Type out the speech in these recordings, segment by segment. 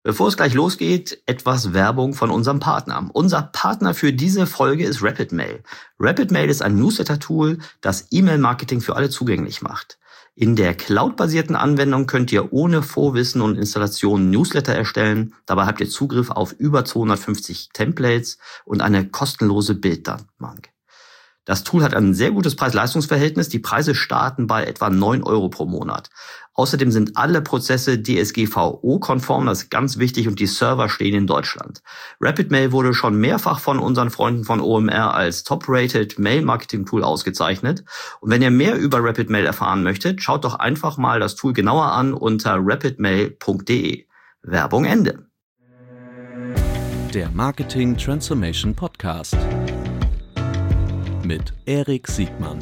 Bevor es gleich losgeht, etwas Werbung von unserem Partner. Unser Partner für diese Folge ist RapidMail. RapidMail ist ein Newsletter-Tool, das E-Mail-Marketing für alle zugänglich macht. In der cloud-basierten Anwendung könnt ihr ohne Vorwissen und Installation Newsletter erstellen. Dabei habt ihr Zugriff auf über 250 Templates und eine kostenlose Bilddatenbank. Das Tool hat ein sehr gutes Preis-Leistungs-Verhältnis. Die Preise starten bei etwa 9 € pro Monat. Außerdem sind alle Prozesse DSGVO-konform, das ist ganz wichtig, und die Server stehen in Deutschland. RapidMail wurde schon mehrfach von unseren Freunden von OMR als Top-Rated Mail-Marketing-Tool ausgezeichnet. Und wenn ihr mehr über RapidMail erfahren möchtet, schaut doch einfach mal das Tool genauer an unter rapidmail.de. Werbung Ende. Der Marketing Transformation Podcast mit Erik Siegmann.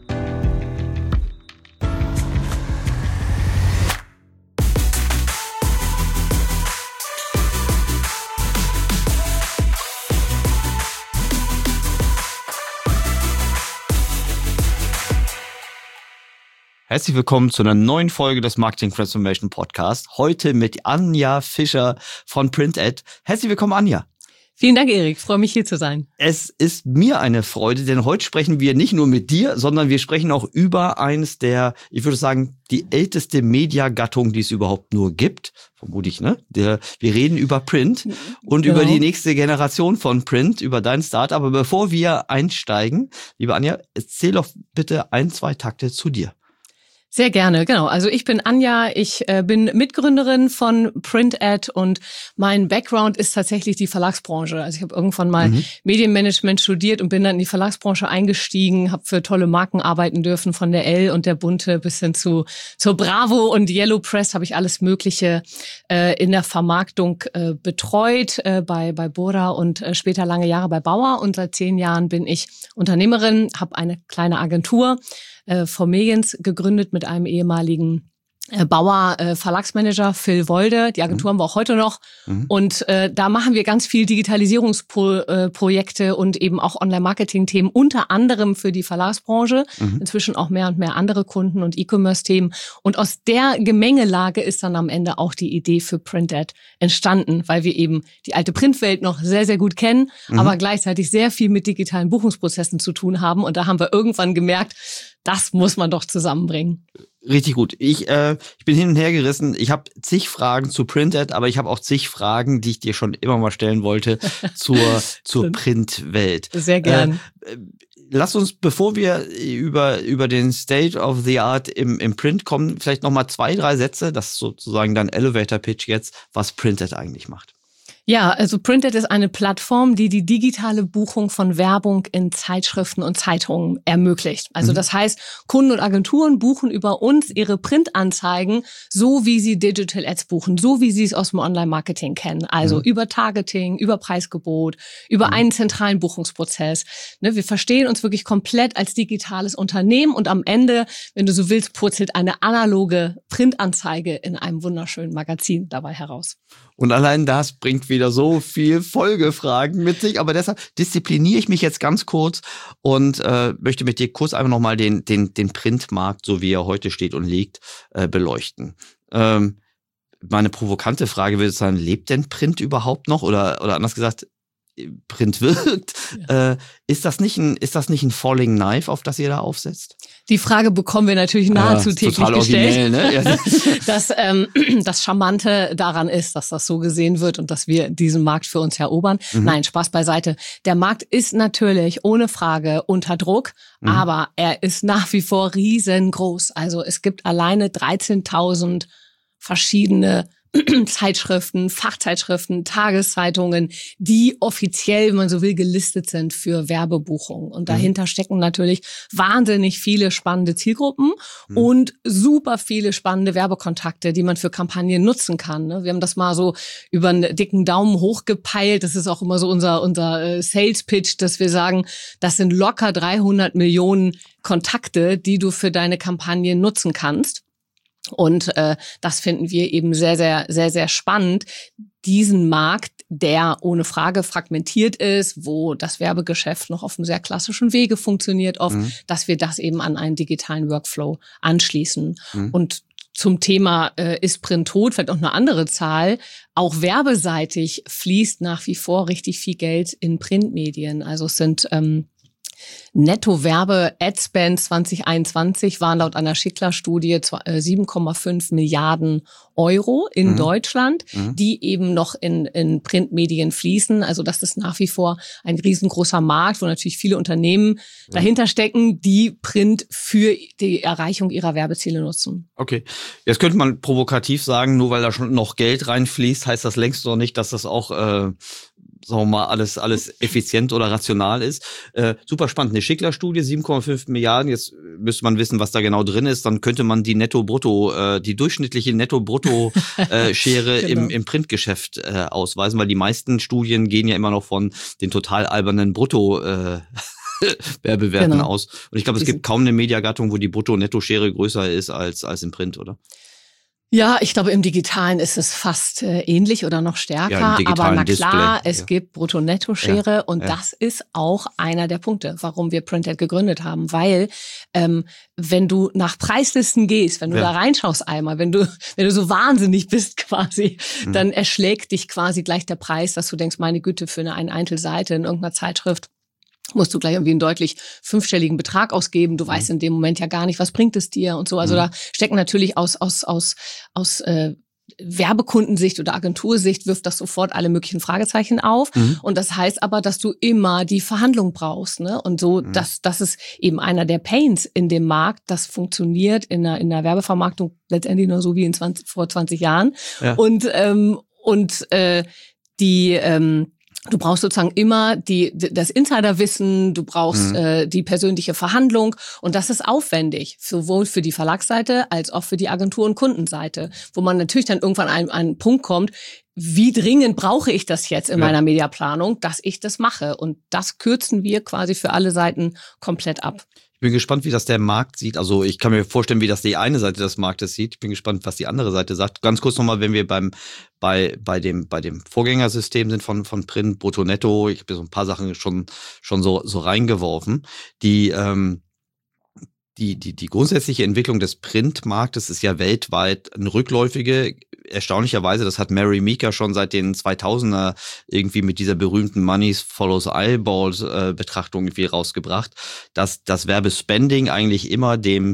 Herzlich willkommen zu einer neuen Folge des Marketing Transformation Podcast. Heute mit Anja Fischer von Printed. Herzlich willkommen, Anja. Vielen Dank, Erik. Ich freue mich, hier zu sein. Es ist mir eine Freude, denn heute sprechen wir nicht nur mit dir, sondern wir sprechen auch über eines der, ich würde sagen, die älteste Mediagattung, die es überhaupt nur gibt. Vermutlich, ne? Wir reden über Print und über die nächste Generation von Print, über dein Start. Aber bevor wir einsteigen, liebe Anja, erzähl doch bitte 1-2 Takte zu dir. Sehr gerne, genau. Also ich bin Anja, ich bin Mitgründerin von Printed und mein Background ist tatsächlich die Verlagsbranche. Also ich habe irgendwann mal Medienmanagement studiert und bin dann in die Verlagsbranche eingestiegen, habe für tolle Marken arbeiten dürfen, von der Elle und der Bunte bis hin zur Bravo und Yellow Press habe ich alles Mögliche in der Vermarktung betreut, bei Bora und später lange Jahre bei Bauer. Und seit 10 Jahren bin ich Unternehmerin, habe eine kleine Agentur, Formedians gegründet mit einem ehemaligen Bauer Verlagsmanager Phil Wolde. Die Agentur haben wir auch heute noch. Und da machen wir ganz viel Digitalisierungsprojekte und eben auch Online-Marketing-Themen, unter anderem für die Verlagsbranche. Inzwischen auch mehr und mehr andere Kunden und E-Commerce-Themen. Und aus der Gemengelage ist dann am Ende auch die Idee für Printed entstanden, weil wir eben die alte Printwelt noch sehr, sehr gut kennen, aber gleichzeitig sehr viel mit digitalen Buchungsprozessen zu tun haben. Und da haben wir irgendwann gemerkt, das muss man doch zusammenbringen. Richtig gut. Ich bin hin und her gerissen. Ich habe zig Fragen zu Printed, aber ich habe auch zig Fragen, die ich dir schon immer mal stellen wollte zur Printwelt. Sehr gern. Lass uns, bevor wir über den State of the Art im Print kommen, vielleicht noch mal 2-3 Sätze, das ist sozusagen dein Elevator-Pitch jetzt, was Printed eigentlich macht. Ja, also Printed ist eine Plattform, die die digitale Buchung von Werbung in Zeitschriften und Zeitungen ermöglicht. Also das heißt, Kunden und Agenturen buchen über uns ihre Printanzeigen, so wie sie Digital Ads buchen, so wie sie es aus dem Online-Marketing kennen. Also über Targeting, über Preisgebot, über einen zentralen Buchungsprozess. Ne, wir verstehen uns wirklich komplett als digitales Unternehmen und am Ende, wenn du so willst, purzelt eine analoge Printanzeige in einem wunderschönen Magazin dabei heraus. Und allein das bringt wieder so viel Folgefragen mit sich. Aber deshalb diszipliniere ich mich jetzt ganz kurz und möchte mit dir kurz einfach nochmal den Printmarkt, so wie er heute steht und liegt, beleuchten. Meine provokante Frage würde sein, lebt denn Print überhaupt noch? Oder anders gesagt, Print wirkt. Ja. Ist das nicht ein Falling Knife, auf das ihr da aufsetzt? Die Frage bekommen wir natürlich nahezu täglich gestellt. Ne? Ja. Das Charmante daran ist, dass das so gesehen wird und dass wir diesen Markt für uns erobern. Nein, Spaß beiseite. Der Markt ist natürlich ohne Frage unter Druck, aber er ist nach wie vor riesengroß. Also es gibt alleine 13.000 verschiedene Zeitschriften, Fachzeitschriften, Tageszeitungen, die offiziell, wenn man so will, gelistet sind für Werbebuchungen. Und dahinter stecken natürlich wahnsinnig viele spannende Zielgruppen und super viele spannende Werbekontakte, die man für Kampagnen nutzen kann. Wir haben das mal so über einen dicken Daumen hochgepeilt. Das ist auch immer so unser Sales-Pitch, dass wir sagen, das sind locker 300 Millionen Kontakte, die du für deine Kampagnen nutzen kannst. Und das finden wir eben sehr, sehr, sehr, sehr spannend, diesen Markt, der ohne Frage fragmentiert ist, wo das Werbegeschäft noch auf einem sehr klassischen Wege funktioniert oft, dass wir das eben an einen digitalen Workflow anschließen. Und zum Thema ist Print tot, vielleicht auch eine andere Zahl. Auch werbeseitig fließt nach wie vor richtig viel Geld in Printmedien. Also es sind Netto-Werbe-Adspend 2021 waren laut einer Schickler-Studie 7,5 Milliarden Euro in Deutschland, die eben noch in Printmedien fließen. Also das ist nach wie vor ein riesengroßer Markt, wo natürlich viele Unternehmen dahinter stecken, die Print für die Erreichung ihrer Werbeziele nutzen. Okay, jetzt könnte man provokativ sagen, nur weil da schon noch Geld reinfließt, heißt das längst noch nicht, dass das auch sagen wir mal, alles effizient oder rational ist. Super spannend. Eine Schickler-Studie, 7,5 Milliarden. Jetzt müsste man wissen, was da genau drin ist. Dann könnte man die die durchschnittliche Netto-Brutto-Schere Genau. im Printgeschäft ausweisen, weil die meisten Studien gehen ja immer noch von den total albernen Werbewerten aus. Und ich glaube, es gibt kaum eine Mediagattung, wo die Brutto-Netto-Schere größer ist als im Print, oder? Ja, ich glaube, im Digitalen ist es fast ähnlich oder noch stärker. Ja, im aber na klar, Display, es gibt Brutto-Netto-Schere und das ist auch einer der Punkte, warum wir Printed gegründet haben. Weil wenn du nach Preislisten gehst, wenn du da reinschaust einmal, wenn du so wahnsinnig bist quasi, dann erschlägt dich quasi gleich der Preis, dass du denkst, meine Güte, für eine Einzelseite in irgendeiner Zeitschrift musst du gleich irgendwie einen deutlich 5-stelligen Betrag ausgeben. Du weißt in dem Moment ja gar nicht, was bringt es dir und so. Also da stecken natürlich aus Werbekundensicht oder Agentursicht wirft das sofort alle möglichen Fragezeichen auf. Und das heißt aber, dass du immer die Verhandlung brauchst, ne? Und so, das ist eben einer der Pains in dem Markt. Das funktioniert in der Werbevermarktung letztendlich nur so wie vor 20 Jahren. Ja. Du brauchst sozusagen immer das Insiderwissen, du brauchst die persönliche Verhandlung und das ist aufwendig, sowohl für die Verlagsseite als auch für die Agentur- und Kundenseite, wo man natürlich dann irgendwann an einen Punkt kommt, wie dringend brauche ich das jetzt in meiner Mediaplanung, dass ich das mache, und das kürzen wir quasi für alle Seiten komplett ab. Ich bin gespannt, wie das der Markt sieht. Also ich kann mir vorstellen, wie das die eine Seite des Marktes sieht. Ich bin gespannt, was die andere Seite sagt. Ganz kurz nochmal, wenn wir bei dem Vorgängersystem sind von Print, Brutto, Netto. Ich habe so ein paar Sachen schon so reingeworfen. Die grundsätzliche Entwicklung des Printmarktes ist ja weltweit eine rückläufige. Erstaunlicherweise, das hat Mary Meeker schon seit den 2000er irgendwie mit dieser berühmten Money Follows Eyeballs Betrachtung irgendwie rausgebracht, dass das Werbespending eigentlich immer der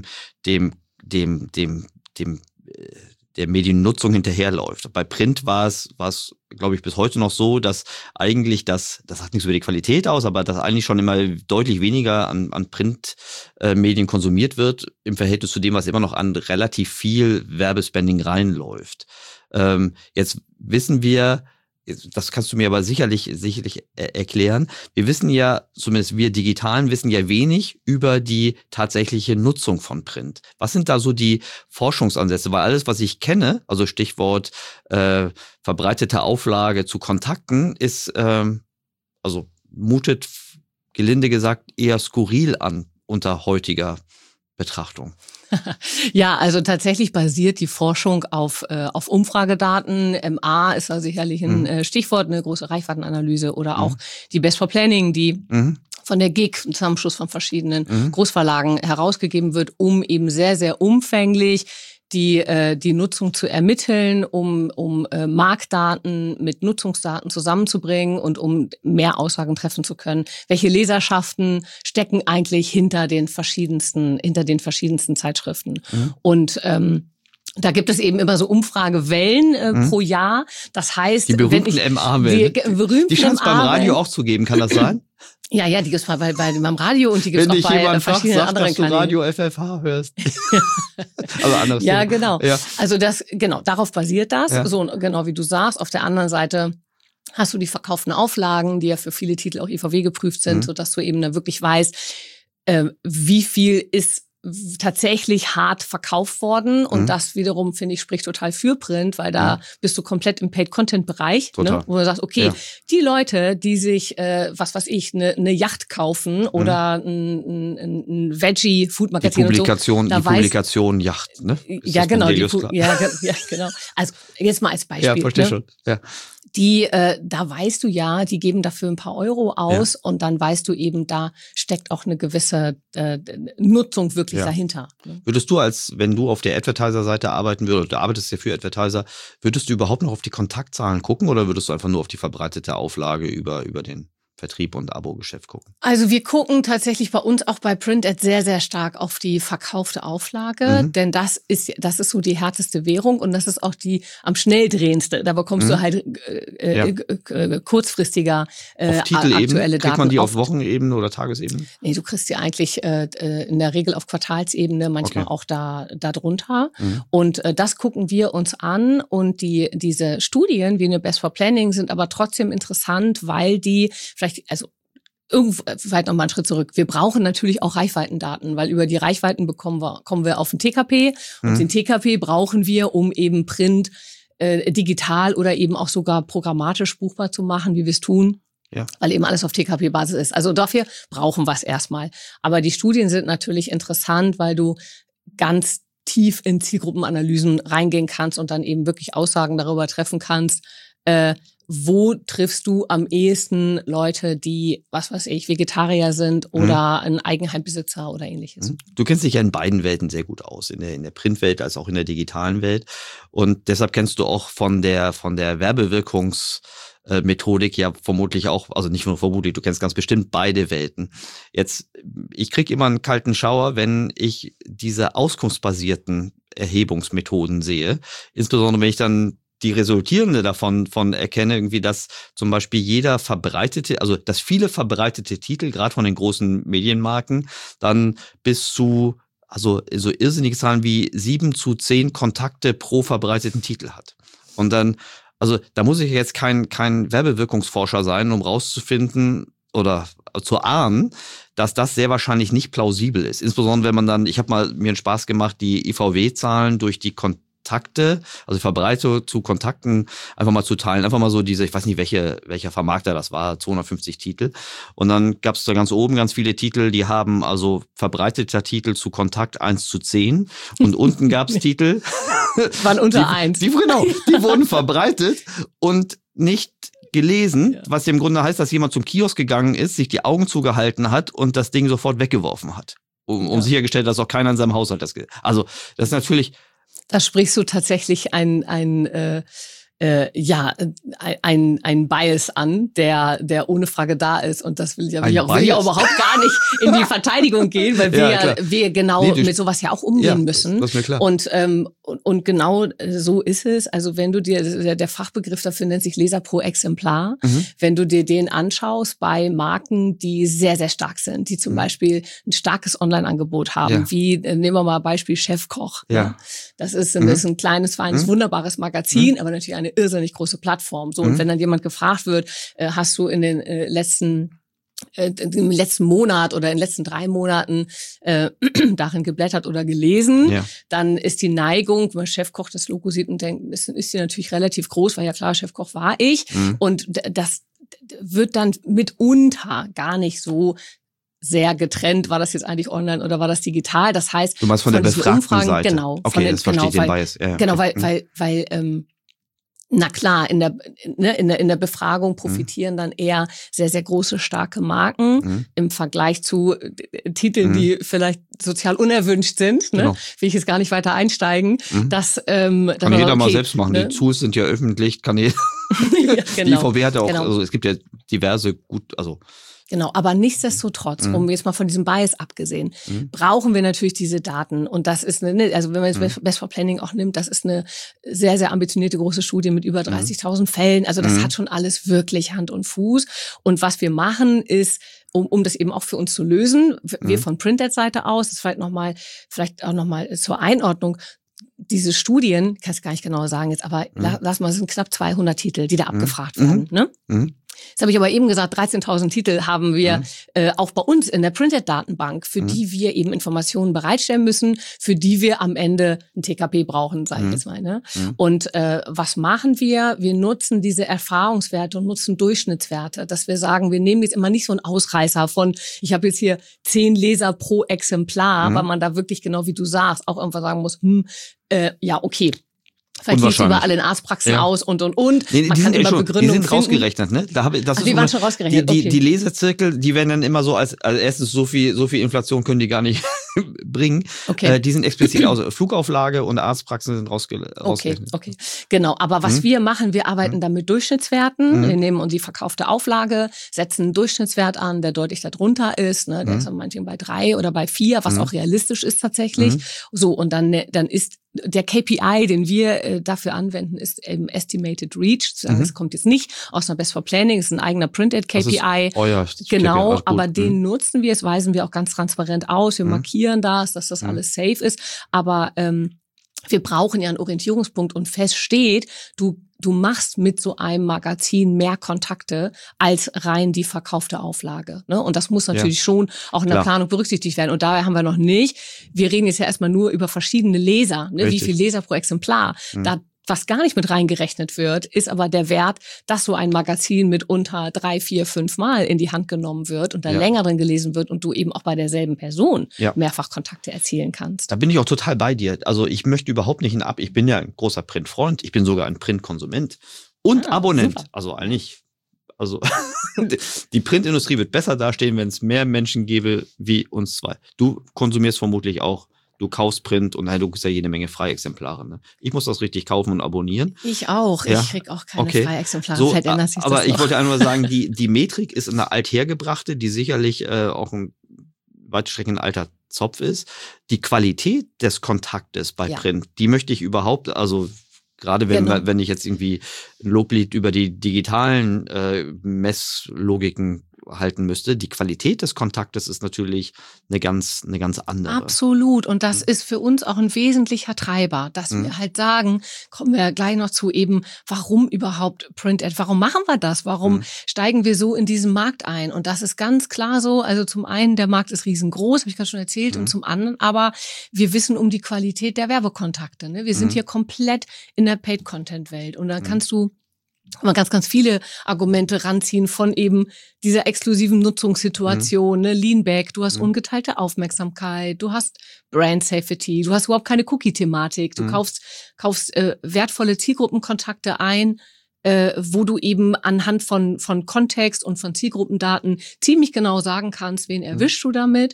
Mediennutzung hinterherläuft. Bei Print war es, glaube ich, bis heute noch so, dass eigentlich das sagt nichts über die Qualität aus, aber dass eigentlich schon immer deutlich weniger an Printmedien konsumiert wird im Verhältnis zu dem, was immer noch an relativ viel Werbespending reinläuft. Jetzt wissen wir, das kannst du mir aber sicherlich erklären. Wir wissen ja, zumindest wir Digitalen wissen ja wenig über die tatsächliche Nutzung von Print. Was sind da so die Forschungsansätze? Weil alles, was ich kenne, also Stichwort verbreitete Auflage zu Kontakten, ist mutet gelinde gesagt eher skurril an unter heutiger Betrachtung. Ja, also tatsächlich basiert die Forschung auf Umfragedaten. MA ist da sicherlich ein Stichwort, eine große Reichweitenanalyse oder auch die Best for Planning, die von der GIG, ein Zusammenschluss von verschiedenen Großverlagen herausgegeben wird, um eben sehr, sehr umfänglich die Nutzung zu ermitteln, um Marktdaten mit Nutzungsdaten zusammenzubringen und um mehr Aussagen treffen zu können. Welche Leserschaften stecken eigentlich hinter den verschiedensten Zeitschriften? Und da gibt es eben immer so Umfragewellen pro Jahr. Das heißt, die berühmten MA-Wellen. Die scheint es beim Radio auch zu geben, kann das sein? Ja, die gibt's beim Radio und die gibt's auch bei verschiedenen anderen Kanälen. Wenn dich jemand fragt, dass du Radio FFH hörst. Also anderes ja, Thema. Genau. Ja. Also darauf basiert das. Ja. So genau wie du sagst. Auf der anderen Seite hast du die verkauften Auflagen, die ja für viele Titel auch IVW geprüft sind, sodass du eben da wirklich weißt, wie viel ist tatsächlich hart verkauft worden. Und das wiederum, finde ich, spricht total für Print, weil da bist du komplett im Paid-Content-Bereich, ne? Wo du sagst, okay, die Leute, die sich, eine Yacht kaufen oder ein Veggie-Food-Magazin Die Publikation Yacht, ne? Ja, genau. Genau. Also jetzt mal als Beispiel. Ja, verstehe schon. Ja. Da weißt du ja, die geben dafür ein paar Euro aus und dann weißt du eben, da steckt auch eine gewisse Nutzung wirklich wirklich dahinter. Ne? Würdest du wenn du auf der Advertiser-Seite arbeiten würdest, du arbeitest ja für Advertiser, würdest du überhaupt noch auf die Kontaktzahlen gucken oder würdest du einfach nur auf die verbreitete Auflage über den Vertrieb und Abo-Geschäft gucken? Also wir gucken tatsächlich bei uns auch bei PrintAd sehr, sehr stark auf die verkaufte Auflage, denn das ist so die härteste Währung und das ist auch die am schnell drehendste. Da bekommst du halt kurzfristiger aktuelle Daten. Kriegt man die auf Wochenebene oder Tagesebene? Nee, du kriegst die eigentlich in der Regel auf Quartalsebene, manchmal auch da drunter. Und das gucken wir uns an und diese Studien wie eine Best for Planning sind aber trotzdem interessant, weil die vielleicht noch mal einen Schritt zurück. Wir brauchen natürlich auch Reichweitendaten, weil über die Reichweiten kommen wir auf den TKP und den TKP brauchen wir, um eben Print digital oder eben auch sogar programmatisch buchbar zu machen, wie wir es tun. Ja. Weil eben alles auf TKP-Basis ist. Also dafür brauchen wir es erstmal. Aber die Studien sind natürlich interessant, weil du ganz tief in Zielgruppenanalysen reingehen kannst und dann eben wirklich Aussagen darüber treffen kannst, wo triffst du am ehesten Leute, die, was weiß ich, Vegetarier sind oder ein Eigenheimbesitzer oder ähnliches. Du kennst dich ja in beiden Welten sehr gut aus, in der Printwelt als auch in der digitalen Welt. Und deshalb kennst du auch von der Werbewirkungsmethodik ja vermutlich auch, also nicht nur vermutlich, du kennst ganz bestimmt beide Welten. Jetzt, ich krieg immer einen kalten Schauer, wenn ich diese auskunftsbasierten Erhebungsmethoden sehe. Insbesondere wenn ich dann die resultierende davon erkenne, irgendwie, dass zum Beispiel dass viele verbreitete Titel, gerade von den großen Medienmarken, dann bis zu, so irrsinnige Zahlen wie 7:10 Kontakte pro verbreiteten Titel hat. Und dann, da muss ich jetzt kein Werbewirkungsforscher sein, um rauszufinden oder zu ahnen, dass das sehr wahrscheinlich nicht plausibel ist. Insbesondere wenn man dann, ich habe mal mir einen Spaß gemacht, die IVW-Zahlen durch die Kontakte, also Verbreitung zu Kontakten einfach mal zu teilen, einfach mal so diese, ich weiß nicht, welcher Vermarkter das war, 250 Titel. Und dann gab es da ganz oben ganz viele Titel, die haben also verbreiteter Titel zu Kontakt 1:10 und unten gab es Titel, waren unter 1. Die wurden verbreitet und nicht gelesen, was im Grunde heißt, dass jemand zum Kiosk gegangen ist, sich die Augen zugehalten hat und das Ding sofort weggeworfen hat. Um sichergestellt, dass auch keiner in seinem Haushalt das das ist natürlich. Da sprichst du tatsächlich ein Bias an, der ohne Frage da ist. Und das will ich auch überhaupt gar nicht in die Verteidigung gehen, weil wir genau mit sowas ja auch umgehen müssen. Das ist mir klar. Und genau so ist es. Also wenn du dir, der Fachbegriff dafür nennt sich Leser pro Exemplar. Wenn du dir den anschaust bei Marken, die sehr, sehr stark sind, die zum Beispiel ein starkes Online-Angebot haben, wie, nehmen wir mal Beispiel Chefkoch. Ja. Das ist ein kleines, feines, wunderbares Magazin, aber natürlich eine irrsinnig große Plattform. So, und wenn dann jemand gefragt wird, hast du in den im letzten Monat oder in den letzten 3 Monaten darin geblättert oder gelesen, dann ist die Neigung, wenn man Chefkoch das Logo sieht und denkt, ist die natürlich relativ groß, weil ja klar, Chefkoch war ich. Und das wird dann mitunter gar nicht so sehr getrennt, war das jetzt eigentlich online oder war das digital? Das heißt, du meinst von der befragten Seite. Genau. Okay, das verstehe ich den Bias. Ja, genau, weil na klar, in der Befragung profitieren dann eher sehr, sehr große, starke Marken im Vergleich zu Titeln, die vielleicht sozial unerwünscht sind. Ne? Genau. Will ich jetzt gar nicht weiter einsteigen. Das kann jeder mal selbst machen. Die Tools sind ja öffentlich, kann jeder. Ja, genau. Die IVW hat ja auch, also es gibt ja diverse Genau, aber nichtsdestotrotz, um jetzt mal von diesem Bias abgesehen, brauchen wir natürlich diese Daten. Und das ist also wenn man jetzt Best for Planning auch nimmt, das ist eine sehr, sehr ambitionierte große Studie mit über 30.000 Fällen. Also das hat schon alles wirklich Hand und Fuß. Und was wir machen ist, um das eben auch für uns zu lösen, wir von PrintAd-Seite aus, das vielleicht auch nochmal zur Einordnung, diese Studien, kann ich gar nicht genau sagen jetzt, aber lass mal, es sind knapp 200 Titel, die da abgefragt werden, ne? Jetzt habe ich aber eben gesagt, 13.000 Titel haben wir auch bei uns in der PrintAd-Datenbank, für die wir eben Informationen bereitstellen müssen, für die wir am Ende ein TKP brauchen, sage ich jetzt mal. Ne? Und was machen wir? Wir nutzen diese Erfahrungswerte und nutzen Durchschnittswerte, dass wir sagen, wir nehmen jetzt immer nicht so einen Ausreißer von, ich habe jetzt hier 10 Leser pro Exemplar, weil man da wirklich genau wie du sagst, auch irgendwann sagen muss, ja, okay. Vielleicht sieht es überall in Arztpraxen aus und. Nee, man kann immer Begründungen die sind rausgerechnet, ne? Die waren schon rausgerechnet, die Leserzirkel, die werden dann immer so als erstes so viel Inflation können die gar nicht bringen. Okay. Die sind explizit aus Flugauflage und Arztpraxen sind Okay. Genau. Aber was wir machen, wir arbeiten dann mit Durchschnittswerten. Wir nehmen uns die verkaufte Auflage, setzen einen Durchschnittswert an, der deutlich darunter ist. Ne? Der ist dann manchmal bei 3 oder bei 4, was auch realistisch ist tatsächlich. So, und dann ist der KPI, den wir dafür anwenden, ist eben Estimated Reach. Das kommt jetzt nicht aus einer Best for Planning, ist ein eigener Printed KPI. Genau, aber den nutzen wir, das weisen wir auch ganz transparent aus. Wir markieren das, dass das alles safe ist. Aber wir brauchen ja einen Orientierungspunkt und fest steht, du machst mit so einem Magazin mehr Kontakte als rein die verkaufte Auflage. Ne? Und das muss natürlich schon auch in der Planung berücksichtigt werden. Und daher haben wir noch nicht. Wir reden jetzt ja erstmal nur über verschiedene Leser. Ne? Wie viel Leser pro Exemplar. Da was gar nicht mit reingerechnet wird, ist aber der Wert, dass so ein Magazin mitunter 3, 4, 5 Mal in die Hand genommen wird und da länger drin gelesen wird und du eben auch bei derselben Person mehrfach Kontakte erzielen kannst. Da bin ich auch total bei dir. Also ich möchte überhaupt nicht ich bin ja ein großer Printfreund, ich bin sogar ein Printkonsument und Abonnent. Super. Also eigentlich, die Printindustrie wird besser dastehen, wenn es mehr Menschen gäbe wie uns zwei. Du konsumierst vermutlich auch. Du kaufst Print und du kriegst ja jede Menge Freiexemplare. Ne? Ich muss das richtig kaufen und abonnieren. Ich auch. Ja. Ich krieg auch keine Freiexemplare. So, ändert sich aber das ich wollte einfach nur sagen, die Metrik ist eine althergebrachte, die sicherlich auch ein weite Strecken ein alter Zopf ist. Die Qualität des Kontaktes bei Print, die möchte ich überhaupt, also gerade wenn ich jetzt irgendwie ein Loblied über die digitalen Messlogiken halten müsste. Die Qualität des Kontaktes ist natürlich eine ganz andere. Absolut. Und das ist für uns auch ein wesentlicher Treiber, dass wir halt sagen, kommen wir gleich noch zu eben, warum überhaupt Print-Ad? Warum machen wir das? Warum steigen wir so in diesen Markt ein? Und das ist ganz klar so. Also zum einen, der Markt ist riesengroß, habe ich gerade schon erzählt, und zum anderen aber, wir wissen um die Qualität der Werbekontakte. Ne? Wir sind hier komplett in der Paid-Content-Welt. Und da kannst du man ganz viele Argumente ranziehen von eben dieser exklusiven Nutzungssituation, ne, Leanback, du hast ungeteilte Aufmerksamkeit, du hast Brand Safety, du hast überhaupt keine Cookie-Thematik, du kaufst wertvolle Zielgruppenkontakte ein, wo du eben anhand von Kontext und von Zielgruppendaten ziemlich genau sagen kannst, wen erwischst du damit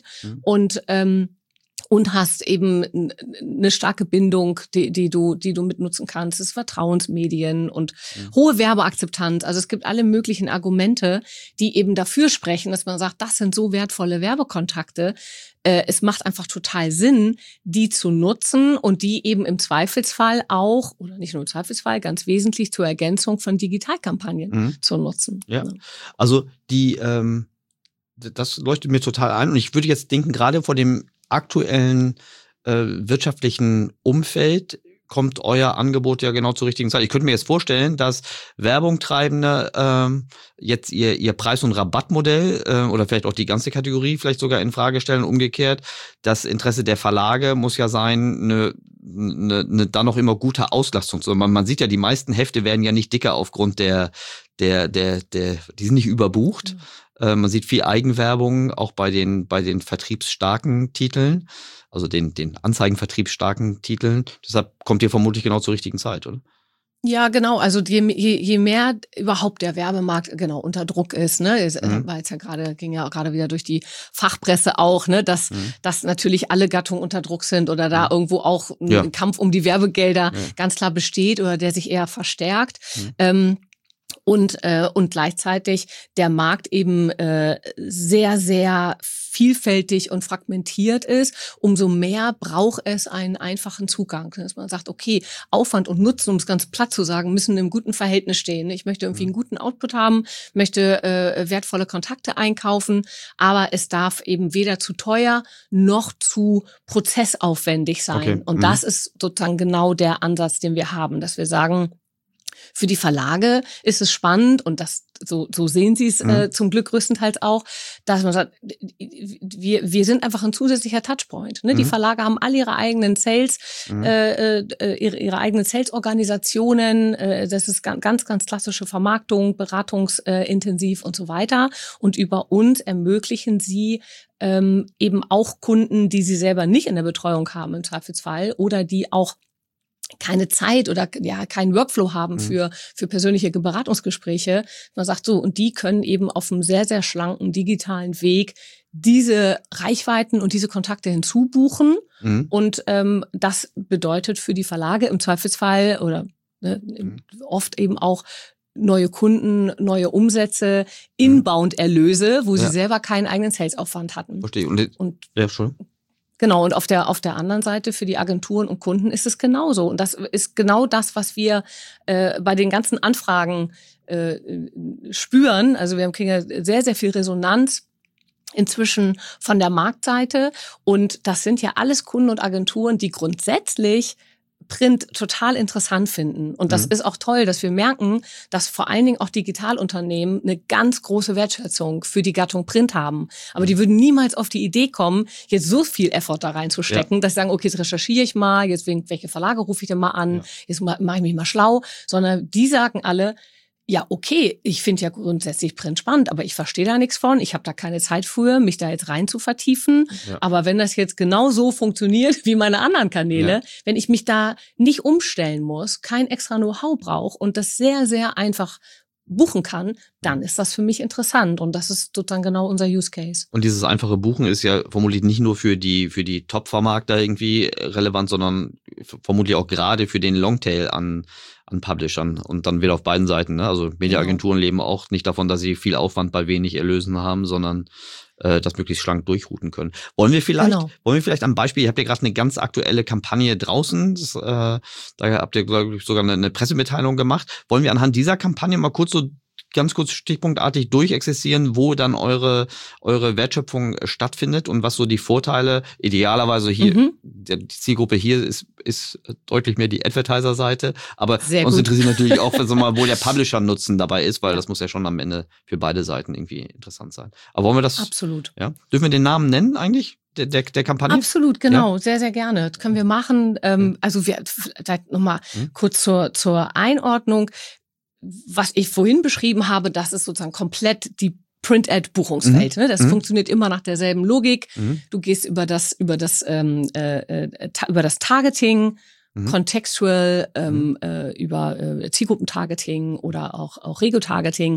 und hast eben eine starke Bindung, die du mitnutzen kannst. Es ist Vertrauensmedien und hohe Werbeakzeptanz. Also es gibt alle möglichen Argumente, die eben dafür sprechen, dass man sagt, das sind so wertvolle Werbekontakte. Es macht einfach total Sinn, die zu nutzen und die eben im Zweifelsfall auch, oder nicht nur im Zweifelsfall, ganz wesentlich zur Ergänzung von Digitalkampagnen zu nutzen. Ja, also das leuchtet mir total ein. Und ich würde jetzt denken, gerade vor dem aktuellen wirtschaftlichen Umfeld kommt euer Angebot ja genau zur richtigen Zeit. Ich könnte mir jetzt vorstellen, dass Werbungtreibende jetzt ihr Preis- und Rabattmodell oder vielleicht auch die ganze Kategorie vielleicht sogar in Frage stellen. Umgekehrt, das Interesse der Verlage muss ja sein, eine dann noch immer gute Auslastung. Man sieht ja, die meisten Hefte werden ja nicht dicker aufgrund die sind nicht überbucht. Man sieht viel Eigenwerbung, auch bei den vertriebsstarken Titeln, also den anzeigenvertriebsstarken Titeln. Deshalb kommt ihr vermutlich genau zur richtigen Zeit, oder? Ja, genau. Also je mehr überhaupt der Werbemarkt unter Druck ist, ne, weil es ging ja gerade wieder durch die Fachpresse auch, ne, dass natürlich alle Gattungen unter Druck sind oder da irgendwo auch ein Kampf um die Werbegelder ganz klar besteht oder der sich eher verstärkt. Und gleichzeitig der Markt eben sehr, sehr vielfältig und fragmentiert ist, umso mehr braucht es einen einfachen Zugang. Dass man sagt, okay, Aufwand und Nutzen, um es ganz platt zu sagen, müssen in einem guten Verhältnis stehen. Ich möchte irgendwie einen guten Output haben, möchte wertvolle Kontakte einkaufen, aber es darf eben weder zu teuer noch zu prozessaufwendig sein. Okay. Und das ist sozusagen genau der Ansatz, den wir haben, dass wir sagen, für die Verlage ist es spannend und so sehen sie es zum Glück größtenteils auch, dass man sagt, wir sind einfach ein zusätzlicher Touchpoint. Ne? Die Verlage haben all ihre eigenen Sales, ihre eigenen Sales-Organisationen. Das ist ganz, ganz klassische Vermarktung, beratungsintensiv und so weiter. Und über uns ermöglichen sie eben auch Kunden, die sie selber nicht in der Betreuung haben im Zweifelsfall oder die auch keine Zeit oder keinen Workflow haben für persönliche Beratungsgespräche. Man sagt so, und die können eben auf einem sehr, sehr schlanken digitalen Weg diese Reichweiten und diese Kontakte hinzubuchen. Und das bedeutet für die Verlage im Zweifelsfall oder oft eben auch neue Kunden, neue Umsätze, Inbound-Erlöse, wo sie selber keinen eigenen Sales-Aufwand hatten. Verstehe. Und ja, schon. Genau, und auf der anderen Seite für die Agenturen und Kunden ist es genauso. Und das ist genau das, was wir bei den ganzen Anfragen spüren. Also wir kriegen ja sehr, sehr viel Resonanz inzwischen von der Marktseite. Und das sind ja alles Kunden und Agenturen, die grundsätzlich Print total interessant finden. Und das ist auch toll, dass wir merken, dass vor allen Dingen auch Digitalunternehmen eine ganz große Wertschätzung für die Gattung Print haben. Aber die würden niemals auf die Idee kommen, jetzt so viel Effort da reinzustecken, dass sie sagen, okay, jetzt recherchiere ich mal, jetzt welche Verlage rufe ich denn mal an, jetzt mache ich mich mal schlau, sondern die sagen alle, ja, okay, ich finde ja grundsätzlich Print spannend, aber ich verstehe da nichts von. Ich habe da keine Zeit für, mich da jetzt rein zu vertiefen. Ja. Aber wenn das jetzt genau so funktioniert wie meine anderen Kanäle, wenn ich mich da nicht umstellen muss, kein extra Know-how brauche und das sehr, sehr einfach buchen kann, dann ist das für mich interessant. Und das ist sozusagen genau unser Use Case. Und dieses einfache Buchen ist ja vermutlich nicht nur für die Top-Vermarkter irgendwie relevant, sondern vermutlich auch gerade für den Longtail an Publishern und dann wieder auf beiden Seiten. Ne? Also Mediaagenturen leben auch nicht davon, dass sie viel Aufwand bei wenig Erlösen haben, sondern das möglichst schlank durchrouten können. Wollen wir vielleicht am Beispiel, ihr habt ja gerade eine ganz aktuelle Kampagne draußen, da habt ihr, glaube ich, sogar eine Pressemitteilung gemacht. Wollen wir anhand dieser Kampagne mal ganz kurz stichpunktartig durchexistieren, wo dann eure Wertschöpfung stattfindet und was so die Vorteile, idealerweise hier, die Zielgruppe hier ist deutlich mehr die Advertiser-Seite, aber uns interessiert natürlich auch, wo der Publisher-Nutzen dabei ist, weil das muss ja schon am Ende für beide Seiten irgendwie interessant sein. Aber wollen wir das? Absolut. Ja? Dürfen wir den Namen nennen eigentlich? Der Kampagne? Absolut, genau. Ja. Sehr, sehr gerne. Das können wir machen. Also wir vielleicht nochmal kurz zur Einordnung. Was ich vorhin beschrieben habe, das ist sozusagen komplett die Print-Ad-Buchungswelt. Ne? Das funktioniert immer nach derselben Logik. Du gehst über das Targeting, Contextual, über Zielgruppentargeting oder auch Regio-Targeting.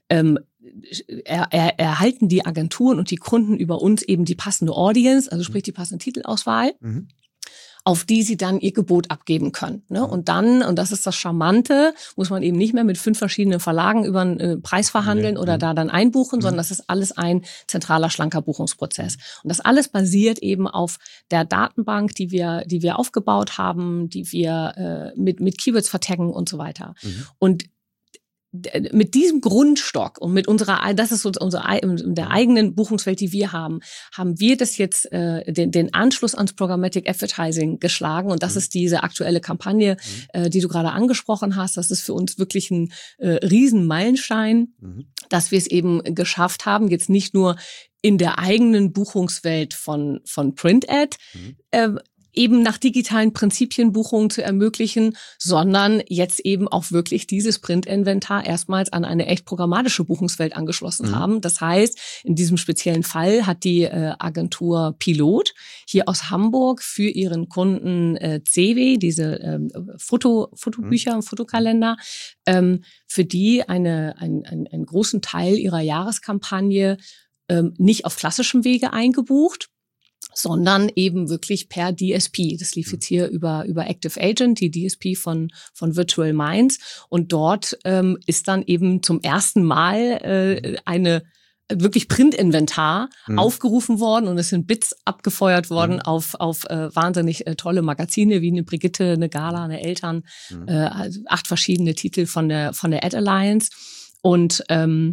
Erhalten die Agenturen und die Kunden über uns eben die passende Audience, also sprich die passende Titelauswahl, auf die sie dann ihr Gebot abgeben können. Ne? Und dann, und das ist das Charmante, muss man eben nicht mehr mit 5 verschiedenen Verlagen über einen Preis verhandeln oder da dann einbuchen, sondern das ist alles ein zentraler, schlanker Buchungsprozess. Und das alles basiert eben auf der Datenbank, die wir aufgebaut haben, die wir mit Keywords vertaggen und so weiter. Und mit diesem Grundstock und mit das ist der eigenen Buchungswelt, die wir haben wir das jetzt den Anschluss ans Programmatic Advertising geschlagen und das ist diese aktuelle Kampagne, die du gerade angesprochen hast. Das ist für uns wirklich ein riesen Meilenstein, dass wir es eben geschafft haben, jetzt nicht nur in der eigenen Buchungswelt von Print Ad eben nach digitalen Prinzipien Buchungen zu ermöglichen, sondern jetzt eben auch wirklich dieses Print-Inventar erstmals an eine echt programmatische Buchungswelt angeschlossen haben. Das heißt, in diesem speziellen Fall hat die Agentur Pilot hier aus Hamburg für ihren Kunden CW, diese Fotobücher und Fotokalender, für die einen großen Teil ihrer Jahreskampagne nicht auf klassischem Wege eingebucht, sondern eben wirklich per DSP. Das lief jetzt hier über Active Agent, die DSP von Virtual Minds. Und dort ist dann eben zum ersten Mal eine wirklich Printinventar aufgerufen worden und es sind Bits abgefeuert worden auf wahnsinnig tolle Magazine wie eine Brigitte, eine Gala, eine Eltern, 8 verschiedene Titel von der Ad Alliance und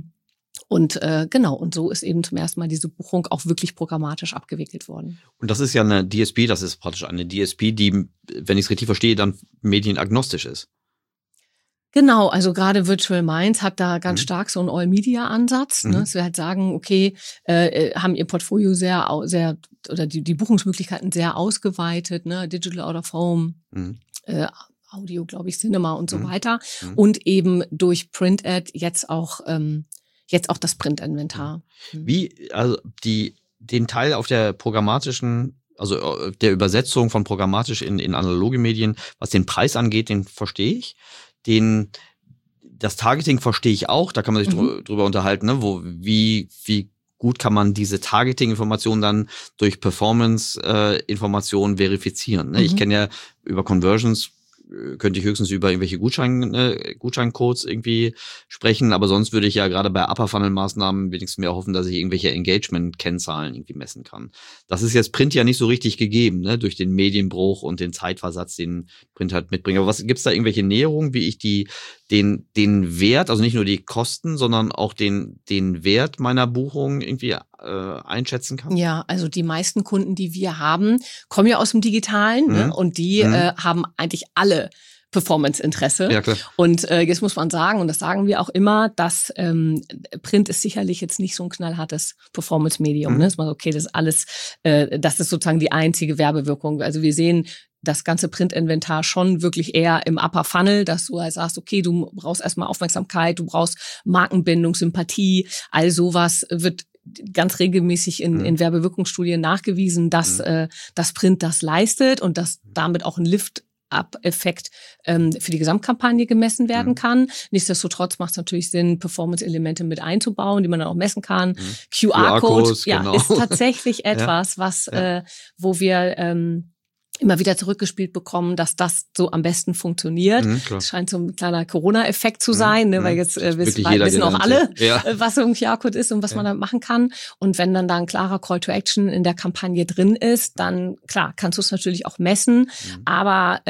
so ist eben zum ersten Mal diese Buchung auch wirklich programmatisch abgewickelt worden. Und das ist ja eine DSP, das ist praktisch eine DSP, die, wenn ich es richtig verstehe, dann medienagnostisch ist. Genau, also gerade Virtual Minds hat da ganz stark so einen All-Media-Ansatz. Ne? Dass wir halt sagen, okay, haben ihr Portfolio sehr oder die Buchungsmöglichkeiten sehr ausgeweitet, ne? Digital Out of Home, Audio, glaube ich, Cinema und so weiter. Und eben durch Print Ad jetzt auch das Print-Inventar. Wie, also den Teil auf der programmatischen, also der Übersetzung von programmatisch in analoge Medien, was den Preis angeht, den verstehe ich. Das Targeting verstehe ich auch, da kann man sich drüber unterhalten, ne? Wie gut kann man diese Targeting-Informationen dann durch Performance-Informationen verifizieren. Ne? Ich kenne ja über Conversions, könnte ich höchstens über irgendwelche Gutscheincodes irgendwie sprechen, aber sonst würde ich ja gerade bei Upper-Funnel-Maßnahmen wenigstens mehr hoffen, dass ich irgendwelche Engagement-Kennzahlen irgendwie messen kann. Das ist jetzt Print ja nicht so richtig gegeben, ne? Durch den Medienbruch und den Zeitversatz, den Print halt mitbringt. Aber gibt's da irgendwelche Näherungen, wie ich den Wert, also nicht nur die Kosten, sondern auch den Wert meiner Buchung irgendwie einschätzen kann? Ja, also die meisten Kunden, die wir haben, kommen ja aus dem Digitalen, ne? Und die haben eigentlich alle Performance-Interesse. Ja, klar. Und jetzt muss man sagen, und das sagen wir auch immer, dass Print ist sicherlich jetzt nicht so ein knallhartes Performance-Medium. Ne? Das ist okay, das ist alles, das ist sozusagen die einzige Werbewirkung. Also wir sehen das ganze Print-Inventar schon wirklich eher im Upper Funnel, dass du halt sagst, okay, du brauchst erstmal Aufmerksamkeit, du brauchst Markenbindung, Sympathie, all sowas wird ganz regelmäßig in Werbewirkungsstudien nachgewiesen, dass das Print das leistet und dass damit auch ein Lift-Up-Effekt für die Gesamtkampagne gemessen werden kann. Nichtsdestotrotz macht es natürlich Sinn, Performance-Elemente mit einzubauen, die man dann auch messen kann. QR-Code genau. ist tatsächlich etwas, was wo wir immer wieder zurückgespielt bekommen, dass das so am besten funktioniert. Das scheint so ein kleiner Corona-Effekt zu sein, ne, weil jetzt wissen auch alle, was so ein QR-Code ist und was man da machen kann. Und wenn dann da ein klarer Call to Action in der Kampagne drin ist, dann klar, kannst du es natürlich auch messen, aber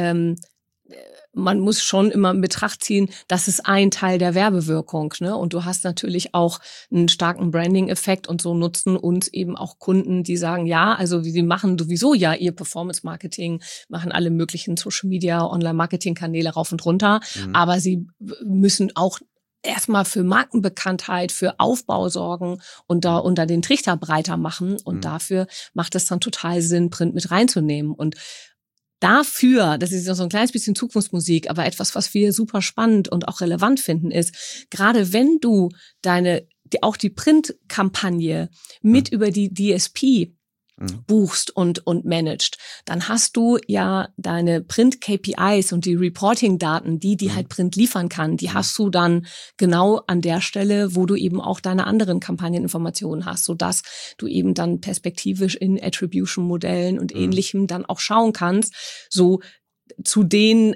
man muss schon immer in Betracht ziehen, das ist ein Teil der Werbewirkung, ne? Und du hast natürlich auch einen starken Branding-Effekt und so nutzen uns eben auch Kunden, die sagen, ja, also sie machen sowieso ja ihr Performance-Marketing, machen alle möglichen Social-Media, Online-Marketing-Kanäle rauf und runter, aber sie müssen auch erstmal für Markenbekanntheit, für Aufbau sorgen und da unter den Trichter breiter machen und dafür macht es dann total Sinn, Print mit reinzunehmen. Und dafür, das ist so ein kleines bisschen Zukunftsmusik, aber etwas, was wir super spannend und auch relevant finden, ist, gerade wenn du auch die Print-Kampagne mit über die DSP buchst und managst, dann hast du ja deine Print-KPIs und die Reporting-Daten, die halt Print liefern kann, die hast du dann genau an der Stelle, wo du eben auch deine anderen Kampagneninformationen hast, sodass du eben dann perspektivisch in Attribution-Modellen und Ähnlichem dann auch schauen kannst, so zu den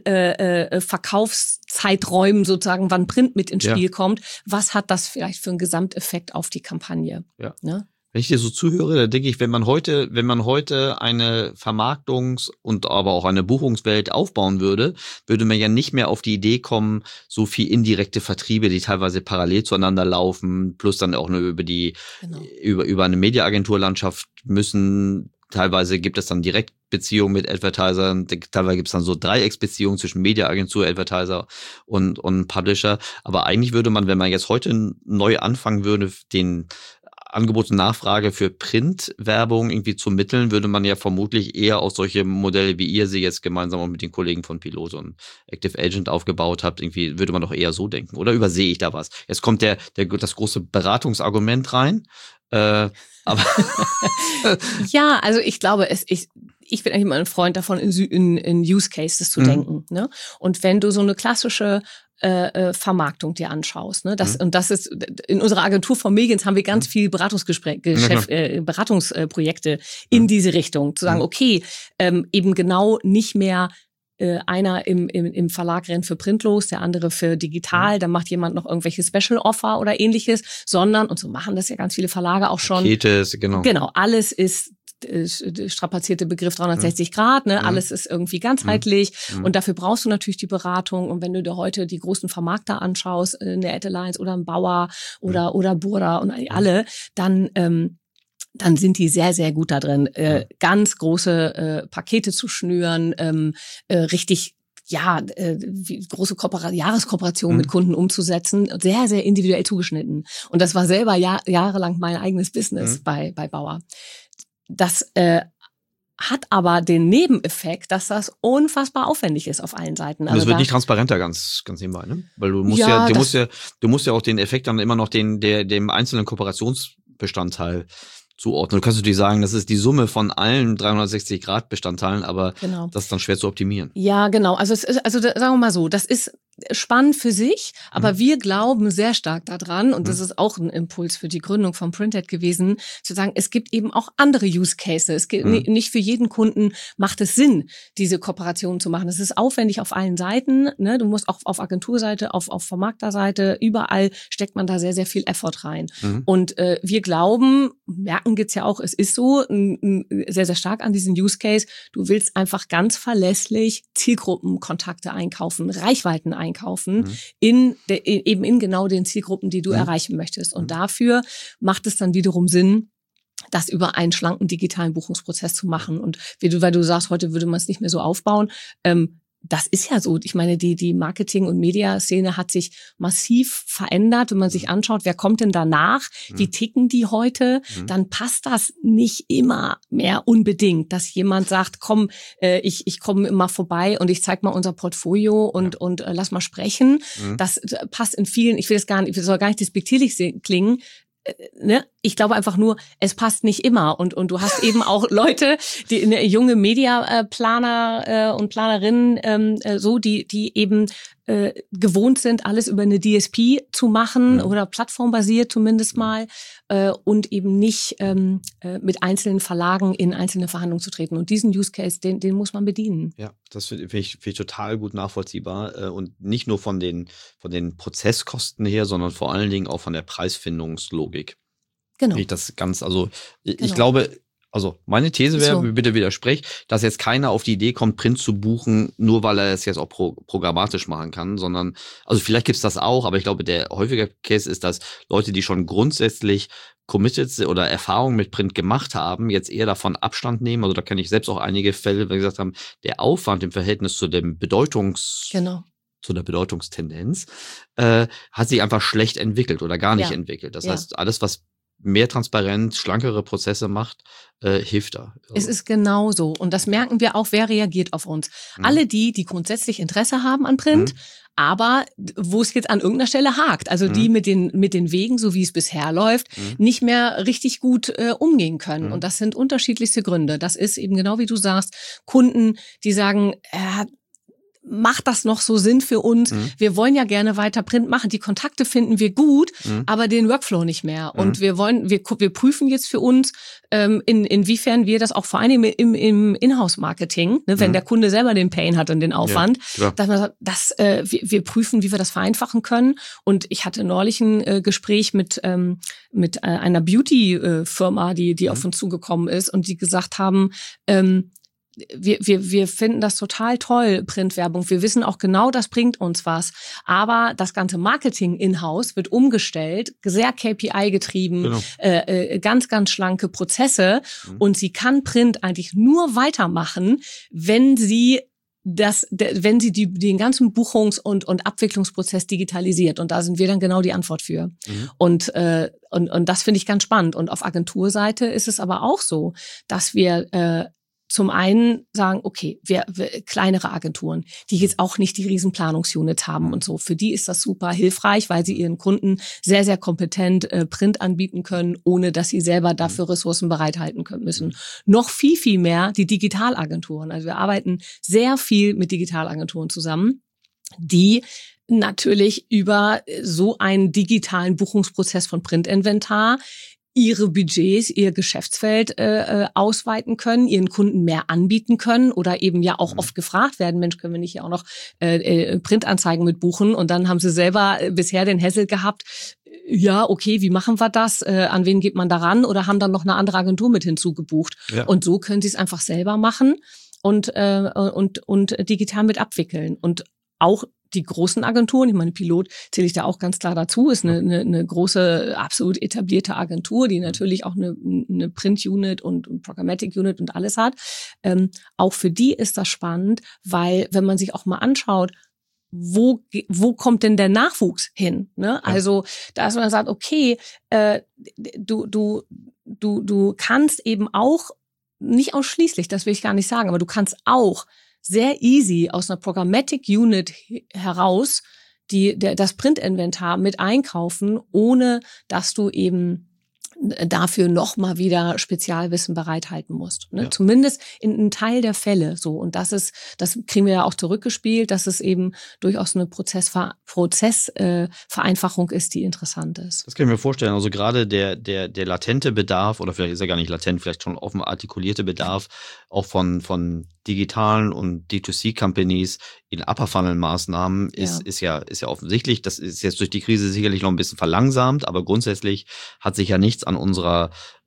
Verkaufszeiträumen sozusagen, wann Print mit ins Spiel kommt, was hat das vielleicht für einen Gesamteffekt auf die Kampagne? Ja. Ne? Wenn ich dir so zuhöre, da denke ich, wenn man heute eine Vermarktungs- und aber auch eine Buchungswelt aufbauen würde man ja nicht mehr auf die Idee kommen, so viel indirekte Vertriebe, die teilweise parallel zueinander laufen, plus dann auch nur über eine Mediaagenturlandschaft müssen. Teilweise gibt es dann Direktbeziehungen mit Advertisern, teilweise gibt es dann so Dreiecksbeziehungen zwischen Mediaagentur, Advertiser und Publisher. Aber eigentlich würde man, wenn man jetzt heute neu anfangen würde, den Angebot und Nachfrage für Printwerbung irgendwie zu mitteln, würde man ja vermutlich eher aus solche Modelle, wie ihr sie jetzt gemeinsam auch mit den Kollegen von Pilot und Active Agent aufgebaut habt, irgendwie würde man doch eher so denken. Oder übersehe ich da was? Jetzt kommt das große Beratungsargument rein. Aber ja, also ich glaube, ich bin eigentlich immer ein Freund davon, in Use Cases zu denken. Ne? Und wenn du so eine klassische Vermarktung dir anschaust, ne? Und das ist in unserer Agentur von Mediens haben wir ganz viel Beratungsprojekte in diese Richtung, zu sagen, okay, eben genau nicht mehr einer im Verlag rennt für Print los, der andere für digital, dann macht jemand noch irgendwelche Special Offer oder ähnliches, sondern, und so machen das ja ganz viele Verlage auch schon. Pakete, genau. Genau, alles ist strapazierte Begriff 360 Grad, ne? Alles ist irgendwie ganzheitlich und dafür brauchst du natürlich die Beratung und wenn du dir heute die großen Vermarkter anschaust, eine Ad Alliance oder ein Bauer oder Burda und alle, dann sind die sehr, sehr gut da drin, ganz große Pakete zu schnüren, richtig große Jahreskooperation mit Kunden umzusetzen, sehr, sehr individuell zugeschnitten. Und das war selber jahrelang mein eigenes Business bei Bauer. Das hat aber den Nebeneffekt, dass das unfassbar aufwendig ist auf allen Seiten. Also das wird nicht transparenter ganz nebenbei, ne? Weil du musst du musst ja auch den Effekt dann immer noch dem einzelnen Kooperationsbestandteil zuordnen. Du kannst natürlich sagen, das ist die Summe von allen 360-Grad-Bestandteilen, aber das ist dann schwer zu optimieren. Ja, genau. Also sagen wir mal so, das ist spannend für sich, aber wir glauben sehr stark daran, und das ist auch ein Impuls für die Gründung von Printed gewesen, zu sagen, es gibt eben auch andere Use Cases. Es gibt nicht für jeden Kunden macht es Sinn, diese Kooperation zu machen. Es ist aufwendig auf allen Seiten, ne? Du musst auch auf Agenturseite, auf Vermarkterseite, überall steckt man da sehr, sehr viel Effort rein. Und wir glauben, merken jetzt ja auch, es ist so, sehr, sehr stark an diesen Use Case. Du willst einfach ganz verlässlich Zielgruppenkontakte einkaufen, Reichweiten einkaufen, eben in genau den Zielgruppen, die du erreichen möchtest. Und dafür macht es dann wiederum Sinn, das über einen schlanken digitalen Buchungsprozess zu machen. Und weil du sagst, heute würde man es nicht mehr so aufbauen, das ist ja so. Ich meine, die Marketing- und Mediaszene hat sich massiv verändert. Wenn man sich anschaut, wer kommt denn danach? Wie ticken die heute? Dann passt das nicht immer mehr unbedingt, dass jemand sagt, komm, ich komme immer vorbei und ich zeig mal unser Portfolio und lass mal sprechen. Das passt in vielen, ich soll gar nicht despektierlich klingen, ne? Ich glaube einfach nur, es passt nicht immer und du hast eben auch Leute, die junge Mediaplaner und Planerinnen die eben gewohnt sind, alles über eine DSP zu machen oder plattformbasiert zumindest mal und eben nicht mit einzelnen Verlagen in einzelne Verhandlungen zu treten. Und diesen Use Case, den muss man bedienen. Ja, das finde ich total gut nachvollziehbar und nicht nur von den Prozesskosten her, sondern vor allen Dingen auch von der Preisfindungslogik. Genau. Ich glaube, also meine These wäre, bitte widersprecht, dass jetzt keiner auf die Idee kommt, Print zu buchen, nur weil er es jetzt auch programmatisch machen kann, sondern, also vielleicht gibt's das auch, aber ich glaube, der häufige Case ist, dass Leute, die schon grundsätzlich committed sind oder Erfahrungen mit Print gemacht haben, jetzt eher davon Abstand nehmen. Also da kenne ich selbst auch einige Fälle, wo gesagt haben, der Aufwand im Verhältnis zu dem zu der Bedeutungstendenz, hat sich einfach schlecht entwickelt oder gar nicht entwickelt. Das heißt, alles, was mehr transparent, schlankere Prozesse macht, hilft da. Also. Es ist genau so. Und das merken wir auch, wer reagiert auf uns. Alle die grundsätzlich Interesse haben an Print, aber wo es jetzt an irgendeiner Stelle hakt. Also die mit den Wegen, so wie es bisher läuft, nicht mehr richtig gut umgehen können. Und das sind unterschiedlichste Gründe. Das ist eben genau wie du sagst, Kunden, die sagen, macht das noch so Sinn für uns? Wir wollen ja gerne weiter Print machen. Die Kontakte finden wir gut, aber den Workflow nicht mehr. Und wir prüfen jetzt für uns, inwiefern wir das auch vor allem im Inhouse-Marketing, ne, wenn der Kunde selber den Pain hat und den Aufwand, dass wir prüfen, wie wir das vereinfachen können. Und ich hatte neulich ein Gespräch mit einer Beauty-Firma, die auf uns zugekommen ist und die gesagt haben, wir finden das total toll, Printwerbung. Wir wissen auch genau, das bringt uns was. Aber das ganze Marketing in-house wird umgestellt, sehr KPI-getrieben, ganz, ganz schlanke Prozesse. Und sie kann Print eigentlich nur weitermachen, wenn sie den ganzen Buchungs- und Abwicklungsprozess digitalisiert. Und da sind wir dann genau die Antwort für. Und das finde ich ganz spannend. Und auf Agenturseite ist es aber auch so, dass wir zum einen sagen, okay, wir kleinere Agenturen, die jetzt auch nicht die riesen Planungsunit haben und so, für die ist das super hilfreich, weil sie ihren Kunden sehr, sehr kompetent Print anbieten können, ohne dass sie selber dafür Ressourcen bereithalten müssen. Noch viel, viel mehr die Digitalagenturen. Also wir arbeiten sehr viel mit Digitalagenturen zusammen, die natürlich über so einen digitalen Buchungsprozess von Printinventar ihre Budgets, ihr Geschäftsfeld ausweiten können, ihren Kunden mehr anbieten können oder eben ja auch oft gefragt werden, Mensch, können wir nicht ja auch noch Printanzeigen mit buchen? Und dann haben sie selber bisher den Hassel gehabt, ja, okay, wie machen wir das? An wen geht man da ran? Oder haben dann noch eine andere Agentur mit hinzugebucht? Ja. Und so können sie es einfach selber machen und digital mit abwickeln. Und auch die großen Agenturen, ich meine, Pilot zähle ich da auch ganz klar dazu, ist eine große, absolut etablierte Agentur, die natürlich auch eine Print-Unit und Programmatic-Unit und alles hat. Auch für die ist das spannend, weil, wenn man sich auch mal anschaut, wo kommt denn der Nachwuchs hin? Ne? Ja. Also, dass man sagt, okay, du kannst eben auch, nicht ausschließlich, das will ich gar nicht sagen, aber du kannst auch sehr easy aus einer Programmatic Unit heraus das Printinventar mit einkaufen, ohne dass du eben dafür noch mal wieder Spezialwissen bereithalten musst. Ne? Ja. Zumindest in einem Teil der Fälle so. Und das kriegen wir ja auch zurückgespielt, dass es eben durchaus eine Prozessvereinfachung ist, die interessant ist. Das kann ich mir vorstellen. Also gerade der latente Bedarf, oder vielleicht ist er gar nicht latent, vielleicht schon offen artikulierte Bedarf, auch von digitalen und D2C-Companies in Upper-Funnel-Maßnahmen ist ja offensichtlich. Das ist jetzt durch die Krise sicherlich noch ein bisschen verlangsamt, aber grundsätzlich hat sich ja nichts an unserer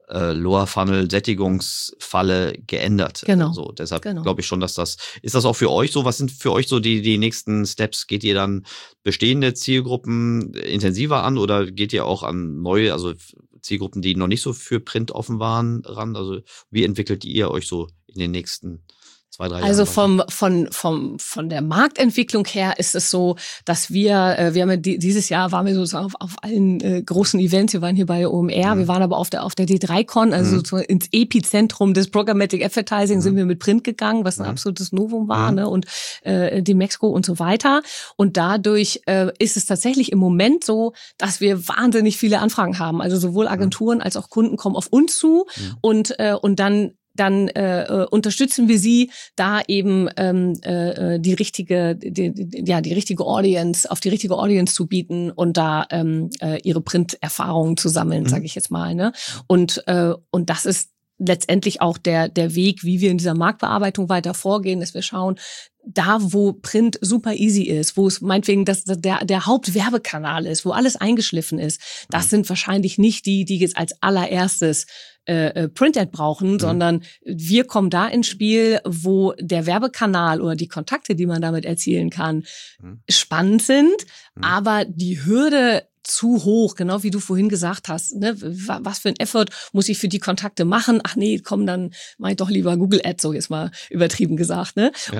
Lower-Funnel-Sättigungsfalle geändert. Genau. So, deshalb glaube ich schon, dass ist das auch für euch so? Was sind für euch so die nächsten Steps? Geht ihr dann bestehende Zielgruppen intensiver an oder geht ihr auch an neue, also Zielgruppen, die noch nicht so für Print offen waren, ran? Also wie entwickelt ihr euch so in den nächsten 2-3 Jahren? Also von der Marktentwicklung her ist es so, dass wir haben ja dieses Jahr waren wir sozusagen auf allen großen Events. Wir waren hier bei OMR, wir waren aber auf der D3Con, also so ins Epizentrum des Programmatic Advertising sind wir mit Print gegangen, was ein absolutes Novum war, ne, und die Mexiko und so weiter. Und dadurch ist es tatsächlich im Moment so, dass wir wahnsinnig viele Anfragen haben. Also sowohl Agenturen als auch Kunden kommen auf uns zu und dann unterstützen wir sie, da eben die richtige Audience, auf die richtige Audience zu bieten und da ihre Print-Erfahrungen zu sammeln, sage ich jetzt mal. Ne? Und das ist letztendlich auch der Weg, wie wir in dieser Marktbearbeitung weiter vorgehen, dass wir schauen, da wo Print super easy ist, wo es meinetwegen der Hauptwerbekanal ist, wo alles eingeschliffen ist, das sind wahrscheinlich nicht die jetzt als allererstes Print-Ad brauchen, sondern wir kommen da ins Spiel, wo der Werbekanal oder die Kontakte, die man damit erzielen kann, spannend sind, aber die Hürde zu hoch, genau wie du vorhin gesagt hast, ne? Was für ein Effort muss ich für die Kontakte machen? Ach nee, komm, dann mach ich doch lieber Google Ads, so jetzt mal übertrieben gesagt, ne? Ja.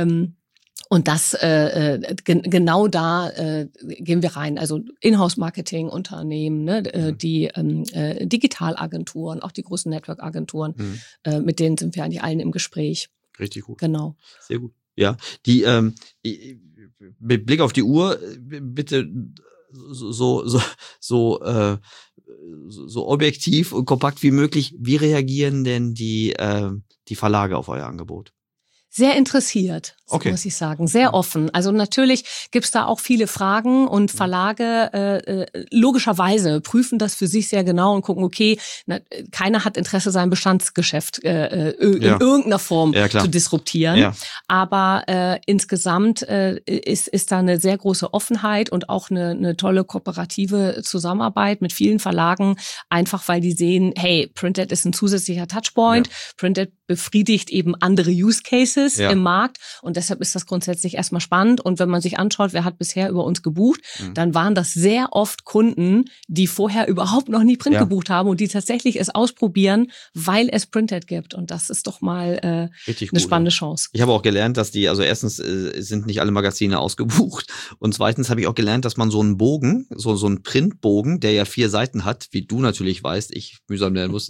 Und das genau da gehen wir rein. Also Inhouse-Marketing-Unternehmen, ne, die Digitalagenturen, auch die großen Network-Agenturen, mit denen sind wir eigentlich allen im Gespräch. Richtig gut. Genau. Sehr gut. Ja, die mit Blick auf die Uhr bitte so objektiv und kompakt wie möglich. Wie reagieren denn die Verlage auf euer Angebot? Sehr interessiert, muss ich sagen, sehr offen. Also natürlich gibt's da auch viele Fragen und Verlage logischerweise prüfen das für sich sehr genau und gucken, okay, keiner hat Interesse, sein Bestandsgeschäft in irgendeiner Form zu disruptieren. Ja. Aber insgesamt ist da eine sehr große Offenheit und auch eine tolle kooperative Zusammenarbeit mit vielen Verlagen, einfach weil die sehen, hey, Print-Ad ist ein zusätzlicher Touchpoint, Print-Ad befriedigt eben andere Use Cases im Markt und deshalb ist das grundsätzlich erstmal spannend und wenn man sich anschaut, wer hat bisher über uns gebucht, dann waren das sehr oft Kunden, die vorher überhaupt noch nie Print gebucht haben und die tatsächlich es ausprobieren, weil es Print-Ad gibt und das ist doch mal eine spannende Chance. Ich habe auch gelernt, dass also erstens sind nicht alle Magazine ausgebucht und zweitens habe ich auch gelernt, dass man so einen Bogen, so einen Printbogen, der ja 4 Seiten hat, wie du natürlich weißt, ich mühsam lernen musste,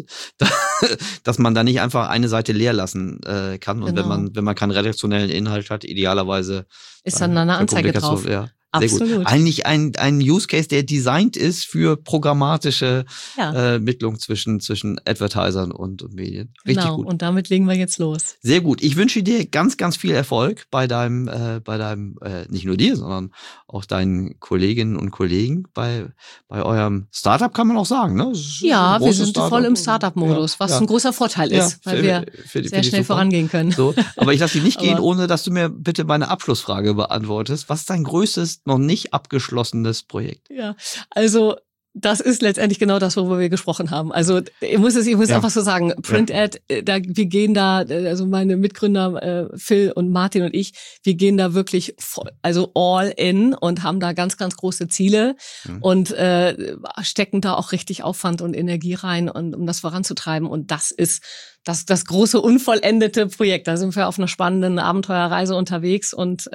dass man da nicht einfach eine Seite leer lassen kann und wenn man keinen redaktionellen Inhalt hat, idealerweise ist dann eine Anzeige drauf. Ja. Sehr gut. Eigentlich ein Use Case, der designt ist für programmatische Ermittlung zwischen Advertisern und Medien. Richtig gut. Und damit legen wir jetzt los. Sehr gut. Ich wünsche dir ganz, ganz viel Erfolg bei deinem nicht nur dir, sondern auch deinen Kolleginnen und Kollegen bei eurem Startup, kann man auch sagen, ne? Ja, wir sind voll im Startup-Modus, was ein großer Vorteil ist, weil wir sehr schnell vorangehen können. So, aber ich lasse dich nicht gehen, ohne dass du mir bitte meine Abschlussfrage beantwortest. Was ist dein größtes noch nicht abgeschlossenes Projekt? Ja, also das ist letztendlich genau das, worüber wir gesprochen haben. Also ich muss einfach so sagen, Print-Ad, wir gehen da, also meine Mitgründer Phil und Martin und ich, wir gehen da wirklich also all in und haben da ganz, ganz große Ziele und stecken da auch richtig Aufwand und Energie rein, um das voranzutreiben. Und das ist das große unvollendete Projekt. Da sind wir auf einer spannenden Abenteuerreise unterwegs und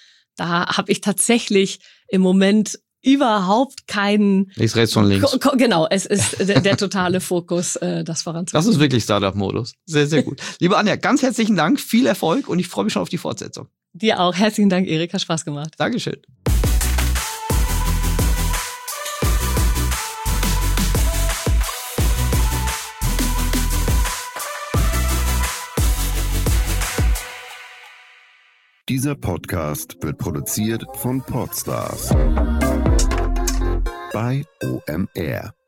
da habe ich tatsächlich im Moment überhaupt keinen... Nichts rechts und links. Genau, es ist der totale Fokus, das voranzubringen. Das ist wirklich Startup-Modus. Sehr, sehr gut. Liebe Anja, ganz herzlichen Dank, viel Erfolg und ich freue mich schon auf die Fortsetzung. Dir auch. Herzlichen Dank, Erik. Hat Spaß gemacht. Dankeschön. Dieser Podcast wird produziert von Podstars bei OMR.